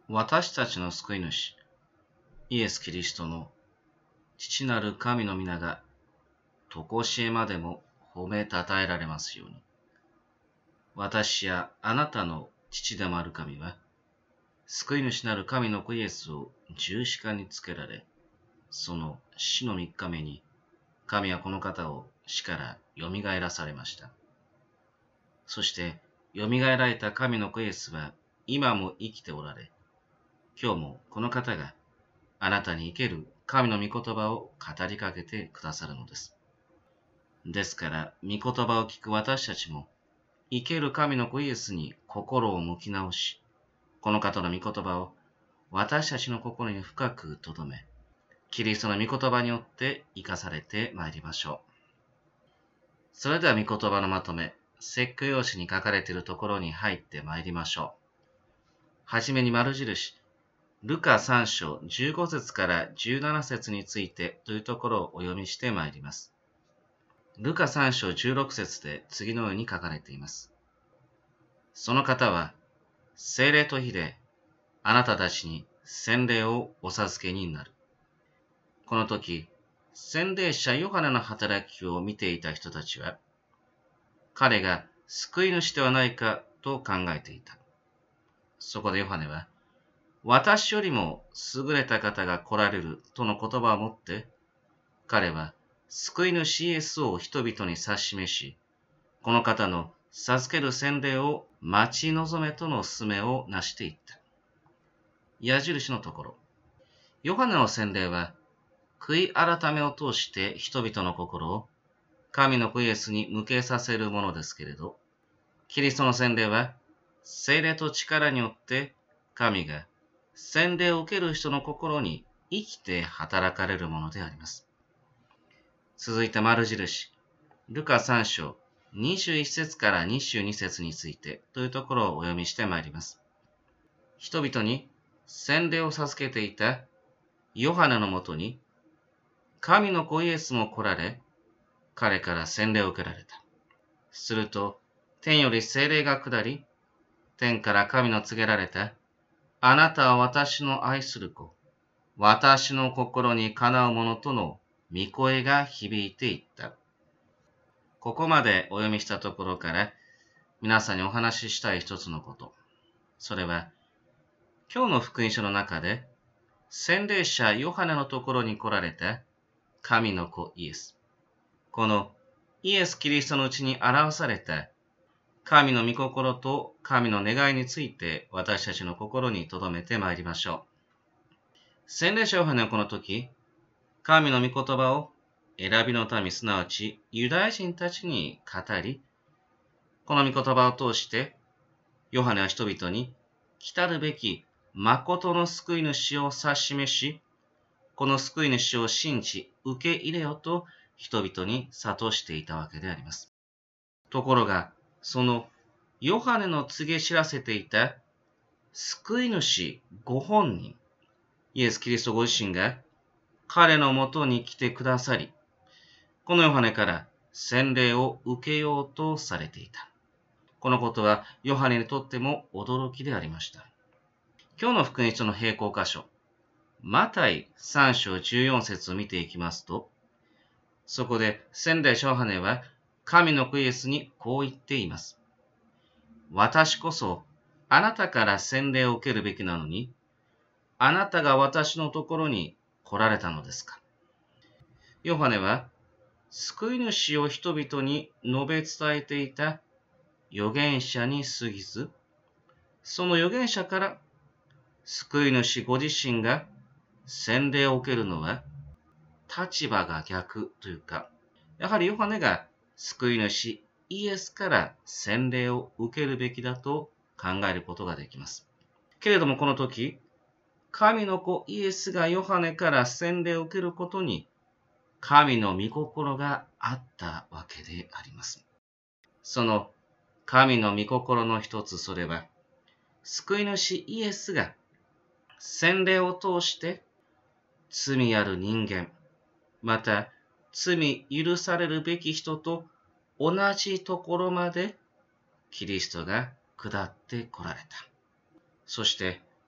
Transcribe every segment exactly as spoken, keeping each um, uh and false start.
私たちの救い主、イエス・キリストの父なる神の皆が、とこしえまでも褒めたたえられますように。私やあなたの父でもある神は、救い主なる神の子イエスを十字架につけられ、その死の三日目に、神はこの方を死からよみがえらされました。そして、よみがえられた神の子イエスは、今も生きておられ、今日もこの方があなたに生ける神の御言葉を語りかけてくださるのです。ですから、御言葉を聞く私たちも、生ける神の子イエスに心を向き直し、この方の御言葉を私たちの心に深く留め、キリストの御言葉によって生かされてまいりましょう。それでは御言葉のまとめ、説教用紙に書かれているところに入ってまいりましょう。はじめに丸印、ルカさん章じゅうご節からじゅうなな節についてというところをお読みしてまいります。ルカさん章じゅうろく節で次のように書かれています。その方は、聖霊と火であなたたちに洗礼をお授けになる。この時、洗礼者ヨハネの働きを見ていた人たちは、彼が救い主ではないかと考えていた。そこでヨハネは、私よりも優れた方が来られるとの言葉をもって、彼は救い主イエスを人々に指し示し、この方の授ける洗礼を待ち望めとの勧めをなしていった。矢印のところ、ヨハネの洗礼は、悔い改めを通して人々の心を神の子イエスに向けさせるものですけれど、キリストの洗礼は、聖霊と力によって神が洗礼を受ける人の心に生きて働かれるものであります。続いて丸印、ルカさん章にじゅういち節からにじゅうに節についてというところをお読みしてまいります。人々に洗礼を授けていたヨハネのもとに、神の子イエスも来られ、彼から洗礼を受けられた。すると、天より聖霊が下り、天から神の告げられた、あなたは私の愛する子、私の心にかなうものとの御声が響いていった。ここまでお読みしたところから、皆さんにお話ししたい一つのこと。それは、今日の福音書の中で、洗礼者ヨハネのところに来られた神の子イエス。このイエス・キリストのうちに表された神の御心と神の願いについて私たちの心に留めてまいりましょう。洗礼者ヨハネはこの時、神の御言葉を選びの民すなわちユダヤ人たちに語り、この御言葉を通してヨハネは人々に来たるべき誠の救い主を指し示し、この救い主を信じ受け入れよと人々に諭していたわけであります。ところが、そのヨハネの告げ知らせていた救い主ご本人、イエス・キリストご自身が彼のもとに来てくださり、このヨハネから洗礼を受けようとされていた。このことはヨハネにとっても驚きでありました。今日の福音書の並行箇所、マタイさん章じゅうよん節を見ていきますと、そこで洗礼者ヨハネは神の子イエスにこう言っています。私こそあなたから洗礼を受けるべきなのに、あなたが私のところに来られたのですか。ヨハネは救い主を人々に述べ伝えていた預言者に過ぎず、その預言者から救い主ご自身が洗礼を受けるのは立場が逆というか、やはりヨハネが救い主イエスから洗礼を受けるべきだと考えることができます。けれどもこの時、神の子イエスがヨハネから洗礼を受けることに神の御心があったわけであります。その神の御心の一つ、それは救い主イエスが洗礼を通して罪ある人間、また罪許されるべき人と同じところまでキリストが下って来られた。そして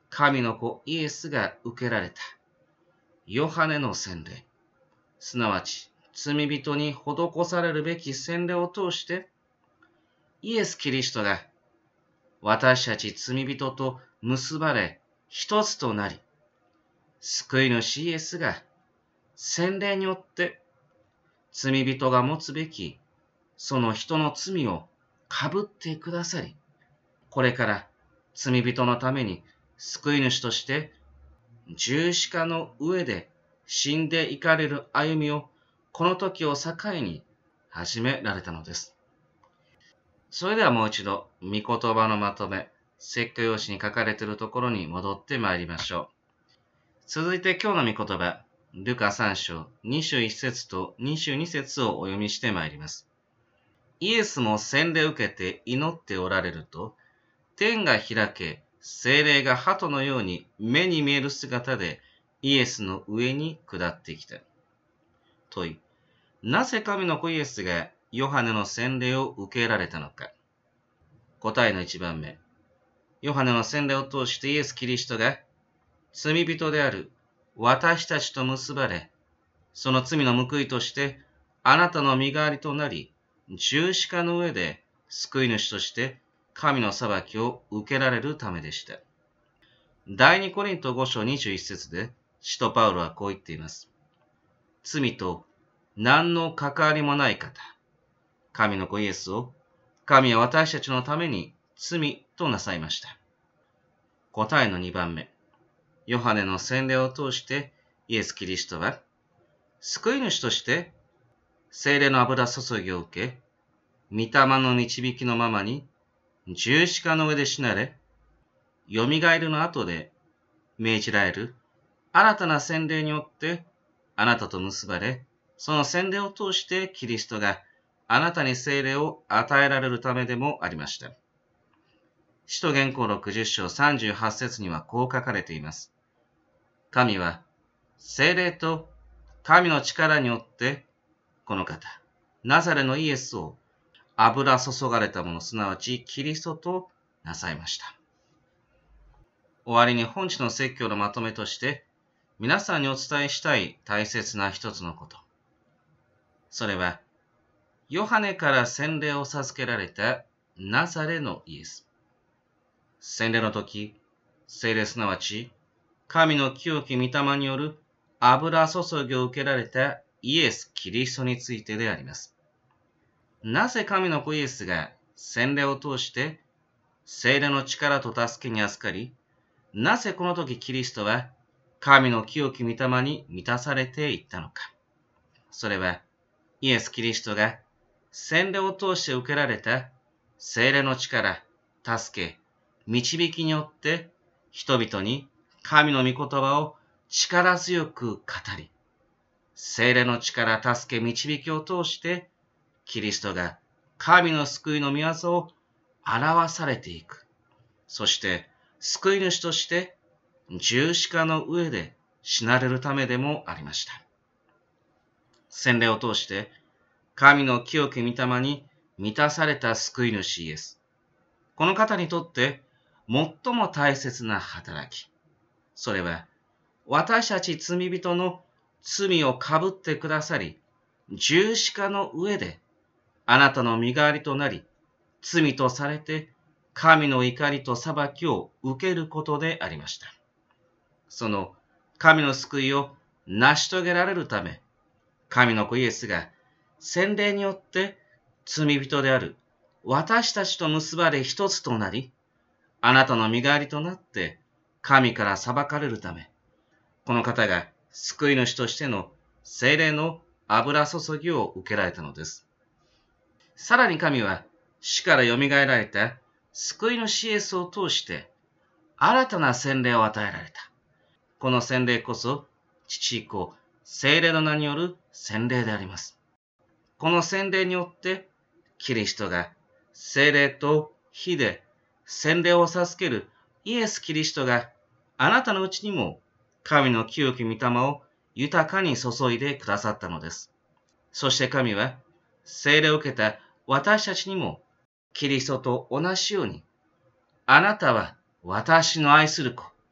神の子イエスが受けられたヨハネの洗礼、すなわち罪人に施されるべき洗礼を通して、イエス・キリストが私たち罪人と結ばれ一つとなり、救い主イエスが洗礼によって罪人が持つべきその人の罪をかぶってくださり、これから罪人のために救い主として十字架の上で死んでいかれる歩みをこの時を境に始められたのです。それではもう一度、御言葉のまとめ、説教用紙に書かれているところに戻ってまいりましょう。続いて今日の御言葉、ルカさん章にじゅういっ節とにじゅうに節をお読みしてまいります。イエスも洗礼を受けて祈っておられると、天が開け、聖霊が鳩のように目に見える姿でイエスの上に下ってきた。問い、なぜ神の子イエスがヨハネの洗礼を受けられたのか。答えの一番目。ヨハネの洗礼を通してイエス・キリストが罪人である私たちと結ばれ、その罪の報いとしてあなたの身代わりとなり、十字架の上で救い主として神の裁きを受けられるためでした。第二コリントご章にじゅういち節で、使徒パウロはこう言っています。罪と何の関わりもない方、神の子イエスを、神は私たちのために罪となさいました。答えのにばんめ。ヨハネの洗礼を通してイエス・キリストは、救い主として聖霊の油注ぎを受け、御霊の導きのままに十字架の上で死なれ、よみがえるの後で命じられる新たな洗礼によってあなたと結ばれ、その洗礼を通してキリストがあなたに聖霊を与えられるためでもありました。使徒言行ろくじゅう章さんじゅうはち節にはこう書かれています。神は聖霊と神の力によってこの方、ナザレのイエスを油注がれたもの、すなわちキリストとなさいました。終わりに本日の説教のまとめとして、皆さんにお伝えしたい大切な一つのこと。それは、ヨハネから洗礼を授けられたナザレのイエス。洗礼の時、聖霊すなわち、神の清き御霊による油注ぎを受けられたイエス・キリストについてであります。なぜ神の子イエスが洗礼を通して聖霊の力と助けに預かり、なぜこの時キリストは神の清き御霊に満たされていったのか。それはイエス・キリストが洗礼を通して受けられた聖霊の力、助け、導きによって人々に神の御言葉を力強く語り、聖霊の力、助け、導きを通してキリストが神の救いの御業を表されていく。そして救い主として十字架の上で死なれるためでもありました。洗礼を通して神の清き御霊に満たされた救い主イエス。この方にとって最も大切な働き。それは私たち罪人の罪をかぶってくださり、十字架の上であなたの身代わりとなり、罪とされて神の怒りと裁きを受けることでありました。その神の救いを成し遂げられるため、神の子イエスが洗礼によって罪人である私たちと結ばれ一つとなり、あなたの身代わりとなって神から裁かれるため、この方が救い主としての聖霊の油注ぎを受けられたのです。さらに神は死からよみがえられた救い主イエスを通して新たな洗礼を与えられた。この洗礼こそ父子聖霊の名による洗礼であります。この洗礼によってキリストが聖霊と火で洗礼を授けるイエス・キリストがあなたのうちにも神の清き御霊を豊かに注いでくださったのです。そして神は聖霊を受けた私たちにもキリストと同じように、あなたは私の愛する子、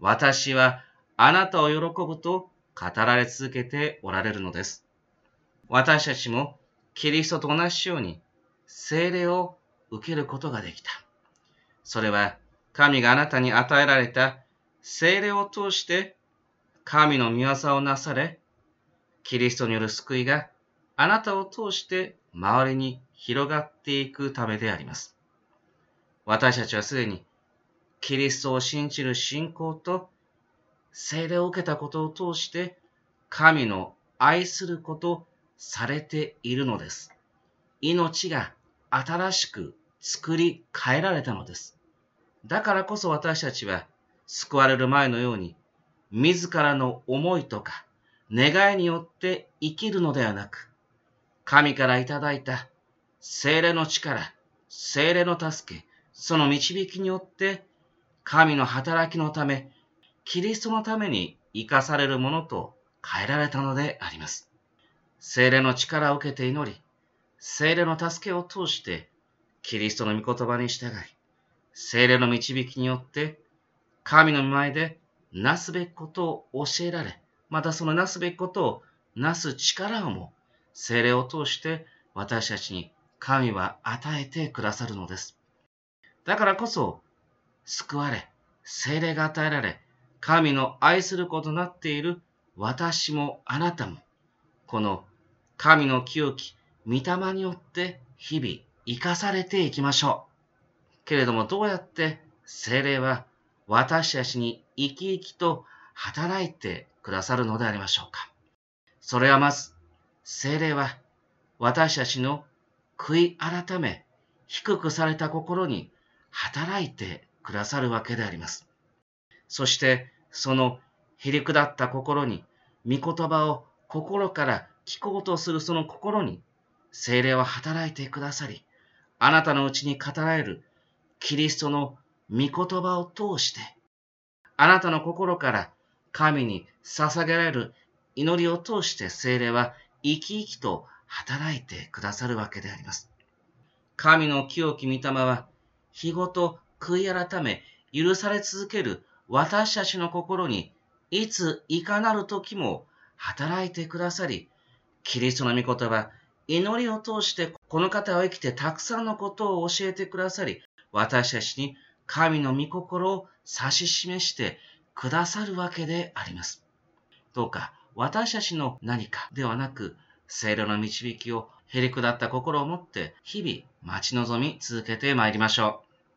私はあなたを喜ぶと語られ続けておられるのです。私たちもキリストと同じように聖霊を受けることができた。それは神があなたに与えられた聖霊を通して神の御業をなされ、キリストによる救いがあなたを通して周りに広がっていくためであります。私たちはすでにキリストを信じる信仰と聖霊を受けたことを通して神の愛することされているのです。命が新しく作り変えられたのです。だからこそ私たちは救われる前のように自らの思いとか願いによって生きるのではなく、神からいただいた聖霊の力、聖霊の助け、その導きによって神の働きのため、キリストのために生かされるものと変えられたのであります。聖霊の力を受けて祈り、聖霊の助けを通してキリストの御言葉に従い、聖霊の導きによって神の御前でなすべきことを教えられ、またそのなすべきことをなす力をも聖霊を通して私たちに神は与えてくださるのです。だからこそ救われ、聖霊が与えられ、神の愛することとなっている私もあなたも、この神の清き御霊によって日々生かされていきましょう。けれどもどうやって聖霊は私たちに生き生きと働いてくださるのでありましょうか。それはまず、聖霊は私たちの悔い改め、低くされた心に働いてくださるわけであります。そしてそのへりくだった心に、御言葉を心から聞こうとするその心に聖霊は働いてくださり、あなたのうちに語られるキリストの御言葉を通して、あなたの心から神に捧げられる祈りを通して聖霊は生き生きと働いてくださるわけであります。神の清き御霊は日ごと悔い改め許され続ける私たちの心にいついかなる時も働いてくださり、キリストの御言葉、祈りを通してこの方は生きてたくさんのことを教えてくださり、私たちに神の御心を指し示してくださるわけであります。どうか私たちの何かではなく、聖霊の導きをへりくだった心を持って日々待ち望み続けてまいりましょう。